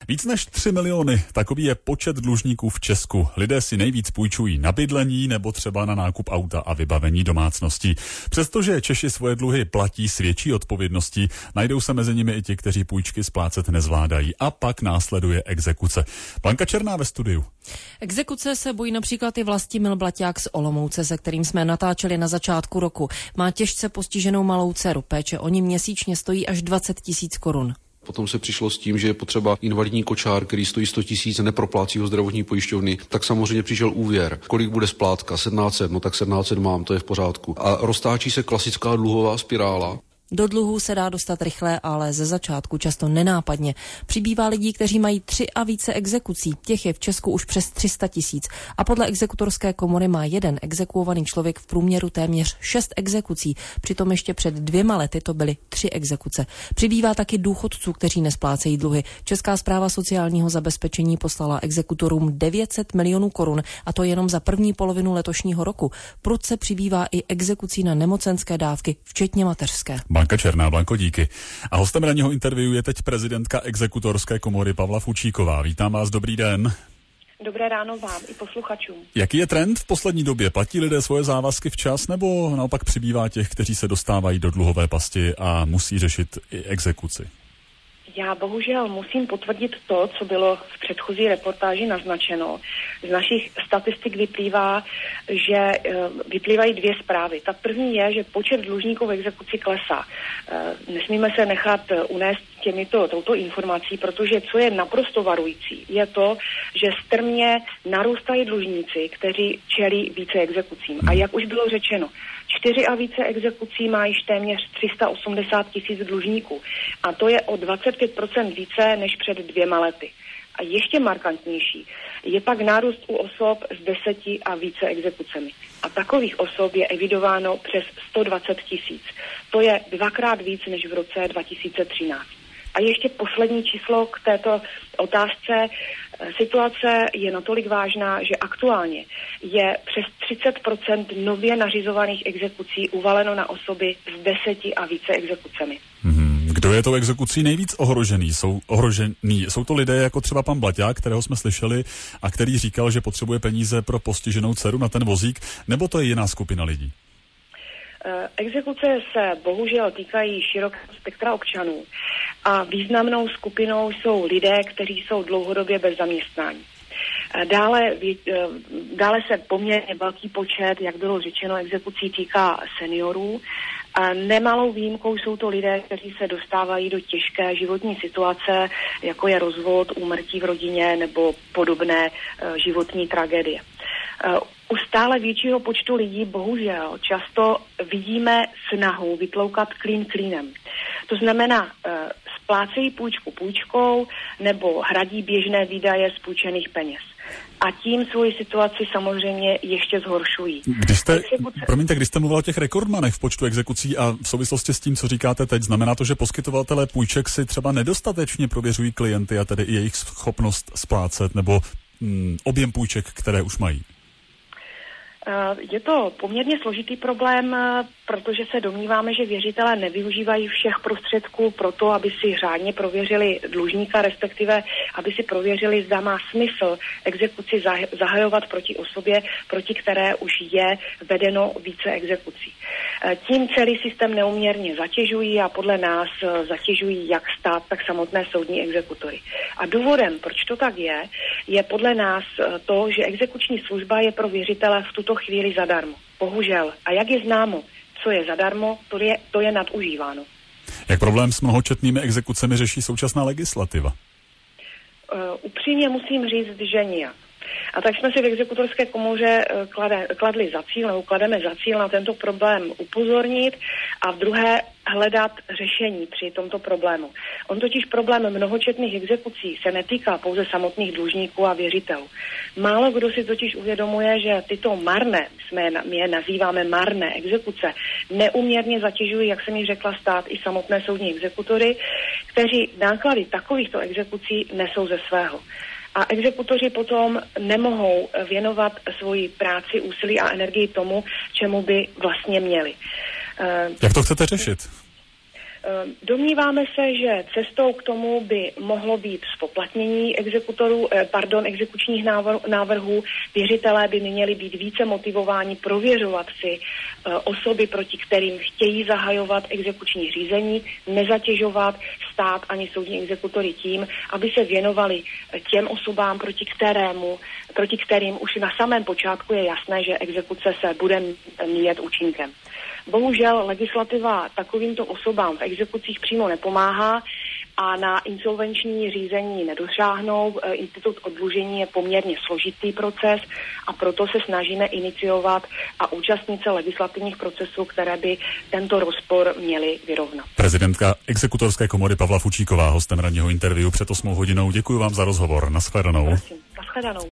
Víc než 3 miliony, takový je počet dlužníků v Česku. Lidé si nejvíc půjčují na bydlení nebo třeba na nákup auta a vybavení domácností. Přestože Češi svoje dluhy platí s větší odpovědností, najdou se mezi nimi i ti, kteří půjčky splácet nezvládají. A pak následuje exekuce. Blanka Černá ve studiu. Exekuce se bojí například i Vlastimil Blaťák z Olomouce, se kterým jsme natáčeli na začátku roku. Má těžce postiženou malou dceru. Péče o ní měsíčně stojí až 20 000 korun. Potom se přišlo s tím, že je potřeba invalidní kočár, který stojí 100 000, neproplácí ho zdravotní pojišťovny, tak samozřejmě přišel úvěr. Kolik bude splátka? 1700, no tak 1700 mám, to je v pořádku. A roztáčí se klasická dluhová spirála. Do dluhů se dá dostat rychle, ale ze začátku často nenápadně. Přibývá lidí, kteří mají 3 a více exekucí. Těch je v Česku už přes 300 000. A podle exekutorské komory má jeden exekuovaný člověk v průměru téměř 6 exekucí. Přitom ještě před 2 lety to byly 3 exekuce. Přibývá taky důchodců, kteří nesplácejí dluhy. Česká správa sociálního zabezpečení poslala exekutorům 900 milionů korun, a to jenom za první polovinu letošního roku. Prudce přibývá i exekucí na nemocenské dávky, včetně mateřské. Blanka Černá, Blanko, díky. A hostem ranního interview je teď prezidentka exekutorské komory Pavla Fučíková. Vítám vás, dobrý den. Dobré ráno vám i posluchačům. Jaký je trend v poslední době? Platí lidé svoje závazky včas, nebo naopak přibývá těch, kteří se dostávají do dluhové pasti a musí řešit i exekuci? Já bohužel musím potvrdit to, co bylo v předchozí reportáži naznačeno. Z našich statistik vyplývá, že vyplývají 2 zprávy. Ta první je, že počet dlužníků v exekuci klesá. Nesmíme se nechat unést touto informací, protože co je naprosto varující, je to, že strmě narůstají dlužníci, kteří čelí více exekucím. A jak už bylo řečeno, 4 a více exekucí má již téměř 380 000 dlužníků. A to je o 25% více než před 2 lety. A ještě markantnější je pak nárůst u osob s 10 a více exekucemi. A takových osob je evidováno přes 120 000. To je 2krát víc než v roce 2013. A ještě poslední číslo k této otázce. Situace je natolik vážná, že aktuálně je přes 30% nově nařizovaných exekucí uvaleno na osoby s 10 a více exekucemi. Kdo je tou exekucí nejvíc ohrožený? Jsou to lidé jako třeba pan Blaťák, kterého jsme slyšeli a který říkal, že potřebuje peníze pro postiženou dceru na ten vozík, nebo to je jiná skupina lidí? Exekuce se bohužel týkají širokého spektra občanů a významnou skupinou jsou lidé, kteří jsou dlouhodobě bez zaměstnání. Dále se poměrně velký počet, jak bylo řečeno, exekucí týká seniorů. A nemalou výjimkou jsou to lidé, kteří se dostávají do těžké životní situace, jako je rozvod, úmrtí v rodině nebo podobné životní tragédie. U stále většího počtu lidí bohužel často vidíme snahu vytloukat klín klínem. To znamená, splácejí půjčku půjčkou nebo hradí běžné výdaje z půjčených peněz. A tím svoji situaci samozřejmě ještě zhoršují. Když jste mluvil o těch rekordmanech v počtu exekucí a v souvislosti s tím, co říkáte teď, znamená to, že poskytovatelé půjček si třeba nedostatečně prověřují klienty a tedy i jejich schopnost splácet nebo objem půjček, které už mají? Je to poměrně složitý problém, protože se domníváme, že věřitelé nevyužívají všech prostředků pro to, aby si řádně prověřili dlužníka, respektive aby si prověřili, zda má smysl exekuci zahajovat proti osobě, proti které už je vedeno více exekucí. Tím celý systém neúměrně zatěžují a podle nás zatěžují jak stát, tak samotné soudní exekutory. A důvodem, proč to tak je podle nás to, že exekuční služba je pro věřitele v tuto chvíli zadarmo. Bohužel. A jak je známo, co je zadarmo, to je nadužíváno. Jak problém s mnohočetnými exekucemi řeší současná legislativa? Upřímně musím říct, že nijak. A tak jsme si v exekutorské komoře klademe za cíl na tento problém upozornit a v druhé hledat řešení při tomto problému. On totiž problém mnohočetných exekucí se netýká pouze samotných dlužníků a věřitelů. Málo kdo si totiž uvědomuje, že tyto marné, my je nazýváme marné exekuce, neúměrně zatěžují, jak jsem již řekla, stát i samotné soudní exekutory, kteří náklady takovýchto exekucí nesou ze svého. A exekutoři potom nemohou věnovat svoji práci, úsilí a energii tomu, čemu by vlastně měli. Jak to chcete řešit? Domníváme se, že cestou k tomu by mohlo být zpoplatnění exekučních návrhů. Věřitelé by měli být více motivováni prověřovat si osoby, proti kterým chtějí zahajovat exekuční řízení, nezatěžovat stát ani soudní exekutory tím, aby se věnovali těm osobám, proti kterým už na samém počátku je jasné, že exekuce se bude míjet účinkem. Bohužel legislativa takovýmto osobám v exekucích přímo nepomáhá a na insolvenční řízení nedosáhnou. Institut oddlužení je poměrně složitý proces a proto se snažíme iniciovat a účastnit se legislativních procesů, které by tento rozpor měly vyrovnat. Prezidentka Exekutorské komory Pavla Fučíková, hostem ranního interview před 8 hodinou. Děkuji vám za rozhovor. Naschledanou. Prosím, naschledanou.